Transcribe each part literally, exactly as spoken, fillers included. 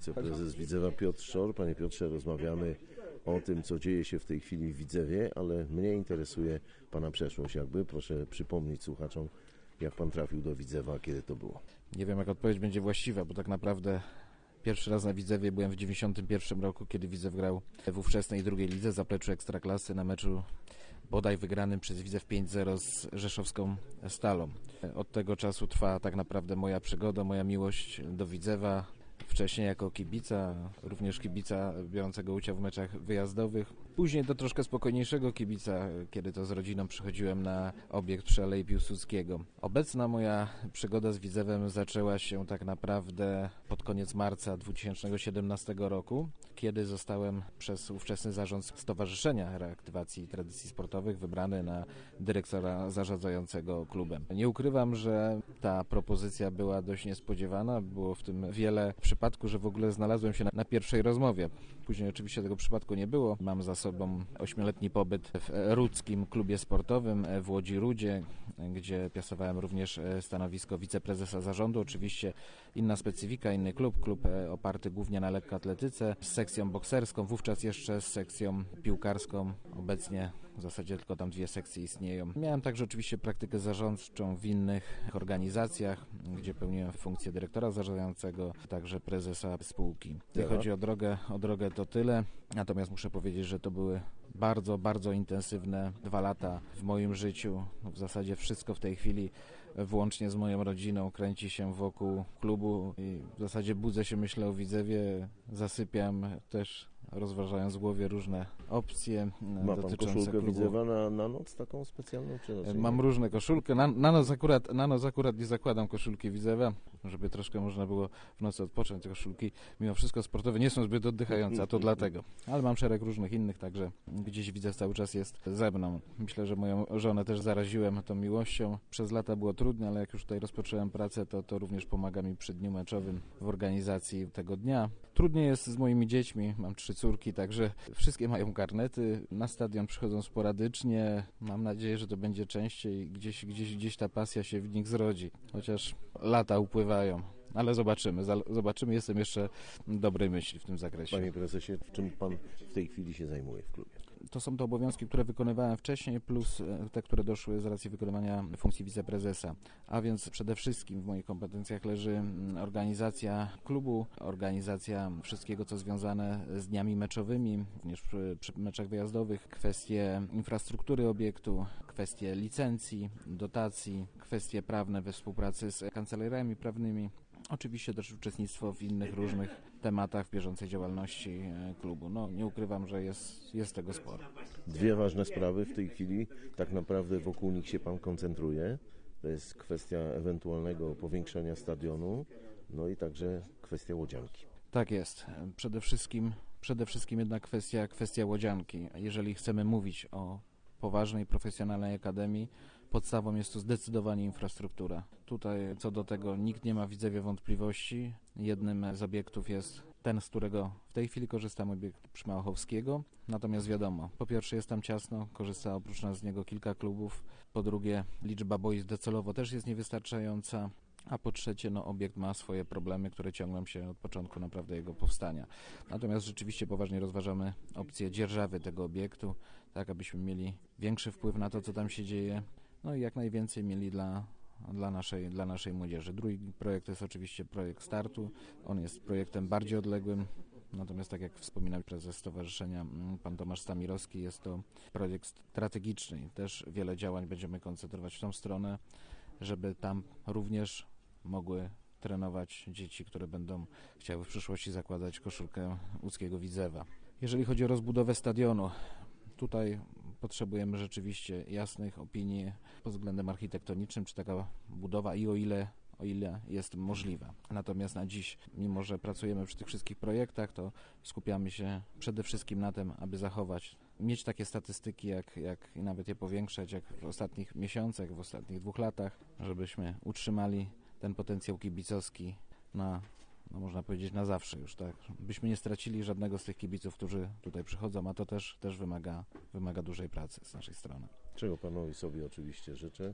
wiceprezes Widzewa Piotr Szor. Panie Piotrze, rozmawiamy o tym, co dzieje się w tej chwili w Widzewie, ale mnie interesuje Pana przeszłość jakby. Proszę przypomnieć słuchaczom, jak Pan trafił do Widzewa, kiedy to było. Nie wiem, jak odpowiedź będzie właściwa, bo tak naprawdę pierwszy raz na Widzewie byłem w dziewięćdziesiątym pierwszym roku, kiedy Widzew grał w ówczesnej drugiej lidze, zapleczu Ekstraklasy, na meczu bodaj wygranym przez Widzew pięć zero z rzeszowską Stalą. Od tego czasu trwa tak naprawdę moja przygoda, moja miłość do Widzewa. Wcześniej jako kibica, również kibica biorącego udział w meczach wyjazdowych. Później do troszkę spokojniejszego kibica, kiedy to z rodziną przychodziłem na obiekt przy Alei Piłsudskiego. Obecna moja przygoda z Widzewem zaczęła się tak naprawdę pod koniec marca dwa tysiące siedemnastego roku, kiedy zostałem przez ówczesny zarząd Stowarzyszenia Reaktywacji Tradycji Sportowych wybrany na dyrektora zarządzającego klubem. Nie ukrywam, że ta propozycja była dość niespodziewana, było w tym wiele przypadku, że w ogóle znalazłem się na, na pierwszej rozmowie. Później oczywiście tego przypadku nie było. Mam za sobą ośmioletni pobyt w Rudzkim Klubie Sportowym w Łodzi Rudzie, gdzie piastowałem również stanowisko wiceprezesa zarządu. Oczywiście inna specyfika, inny klub, klub oparty głównie na lekkoatletyce, z sekcją bokserską, wówczas jeszcze z sekcją piłkarską. Obecnie w zasadzie tylko tam dwie sekcje istnieją. Miałem także oczywiście praktykę zarządczą w innych organizacjach, gdzie pełniłem funkcję dyrektora zarządzającego, także prezesa spółki. Jeśli chodzi o drogę, o drogę to tyle, natomiast muszę powiedzieć, że to były bardzo, bardzo intensywne dwa lata w moim życiu. W zasadzie wszystko w tej chwili, włącznie z moją rodziną, kręci się wokół klubu i w zasadzie budzę się, myślę o Widzewie, zasypiam też, rozważając w głowie różne opcje Ma dotyczące pan koszulkę klubu. Widzewa na, na noc taką specjalną? Czy raczej Mam nie? różne koszulki. Na, na, noc akurat, na noc akurat nie zakładam koszulki Widzewa, żeby troszkę można było w nocy odpocząć. Te koszulki mimo wszystko sportowe nie są zbyt oddychające, a to dlatego. Ale mam szereg różnych innych, także gdzieś Widzew cały czas jest ze mną. Myślę, że moją żonę też zaraziłem tą miłością. Przez lata było trudne, ale jak już tutaj rozpocząłem pracę, to, to również pomaga mi przy dniu meczowym w organizacji tego dnia. Trudniej jest z moimi dziećmi, mam trzy córki, także wszystkie mają karnety, na stadion przychodzą sporadycznie, mam nadzieję, że to będzie częściej, gdzieś, gdzieś, gdzieś ta pasja się w nich zrodzi, chociaż lata upływają, ale zobaczymy, zobaczymy, jestem jeszcze dobrej myśli w tym zakresie. Panie prezesie, w czym pan w tej chwili się zajmuje w klubie? To są te obowiązki, które wykonywałem wcześniej, plus te, które doszły z racji wykonywania funkcji wiceprezesa. A więc przede wszystkim w moich kompetencjach leży organizacja klubu, organizacja wszystkiego, co związane z dniami meczowymi, również przy, przy meczach wyjazdowych, kwestie infrastruktury obiektu, kwestie licencji, dotacji, kwestie prawne we współpracy z kancelariami prawnymi. Oczywiście też uczestnictwo w innych różnych tematach w bieżącej działalności klubu. No, nie ukrywam, że jest, jest tego sporo. Dwie ważne sprawy w tej chwili, tak naprawdę wokół nich się pan koncentruje. To jest kwestia ewentualnego powiększenia stadionu, no i także kwestia łodzianki. Tak jest. Przede wszystkim, przede wszystkim jednak kwestia, kwestia łodzianki. Jeżeli chcemy mówić o poważnej, profesjonalnej akademii, podstawą jest tu zdecydowanie infrastruktura. Tutaj co do tego nikt nie ma w Widzewie wątpliwości. Jednym z obiektów jest ten, z którego w tej chwili korzystam, obiekt przy Małachowskiego. Natomiast wiadomo, po pierwsze jest tam ciasno, korzysta oprócz nas z niego kilka klubów. Po drugie, liczba boisk docelowo też jest niewystarczająca. A po trzecie, no, obiekt ma swoje problemy, które ciągną się od początku naprawdę jego powstania. Natomiast rzeczywiście poważnie rozważamy opcję dzierżawy tego obiektu, tak abyśmy mieli większy wpływ na to, co tam się dzieje, no i jak najwięcej mieli dla, dla, naszej, dla naszej młodzieży. Drugi projekt to jest oczywiście projekt startu. On jest projektem bardziej odległym, natomiast tak jak wspominał prezes stowarzyszenia pan Tomasz Stamirowski, jest to projekt strategiczny. Też wiele działań będziemy koncentrować w tą stronę, żeby tam również mogły trenować dzieci, które będą chciały w przyszłości zakładać koszulkę łódzkiego Widzewa. Jeżeli chodzi o rozbudowę stadionu, tutaj potrzebujemy rzeczywiście jasnych opinii pod względem architektonicznym, czy taka budowa i o ile, o ile jest możliwa. Natomiast na dziś, mimo że pracujemy przy tych wszystkich projektach, to skupiamy się przede wszystkim na tym, aby zachować, mieć takie statystyki, jak, jak i nawet je powiększać, jak w ostatnich miesiącach, w ostatnich dwóch latach, żebyśmy utrzymali ten potencjał kibicowski na, no można powiedzieć, na zawsze już, tak. Byśmy nie stracili żadnego z tych kibiców, którzy tutaj przychodzą, a to też, też wymaga, wymaga dużej pracy z naszej strony. Czego panowi sobie oczywiście życzę,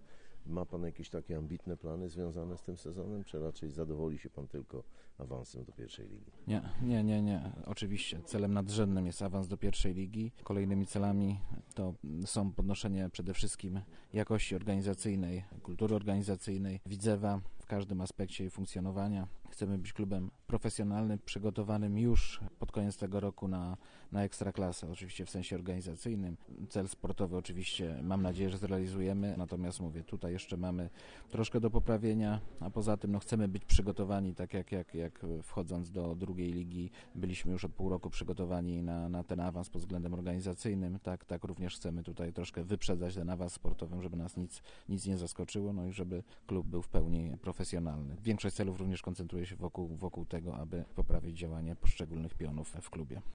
ma Pan jakieś takie ambitne plany związane z tym sezonem, czy raczej zadowoli się Pan tylko awansem do pierwszej ligi? Nie, nie, nie, nie. Oczywiście celem nadrzędnym jest awans do pierwszej ligi. Kolejnymi celami to są podnoszenie przede wszystkim jakości organizacyjnej, kultury organizacyjnej Widzewa w każdym aspekcie jej funkcjonowania. Chcemy być klubem profesjonalnym, przygotowanym już pod koniec tego roku na, na ekstraklasę, oczywiście w sensie organizacyjnym. Cel sportowy oczywiście mam nadzieję, że zrealizujemy, natomiast mówię, tutaj jeszcze mamy troszkę do poprawienia, a poza tym no, chcemy być przygotowani, tak jak, jak, jak wchodząc do drugiej ligi byliśmy już od pół roku przygotowani na, na ten awans pod względem organizacyjnym, tak, tak również chcemy tutaj troszkę wyprzedzać ten awans sportowy, żeby nas nic, nic nie zaskoczyło, no i żeby klub był w pełni profesjonalny. Większość celów również koncentruje się wokół, wokół tego, aby poprawić działanie poszczególnych pionów w klubie.